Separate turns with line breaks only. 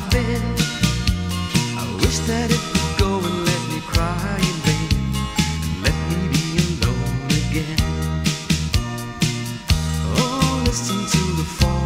bed. I wish that it would go and let me cry in bed, and let me be alone again. Oh, listen to the fall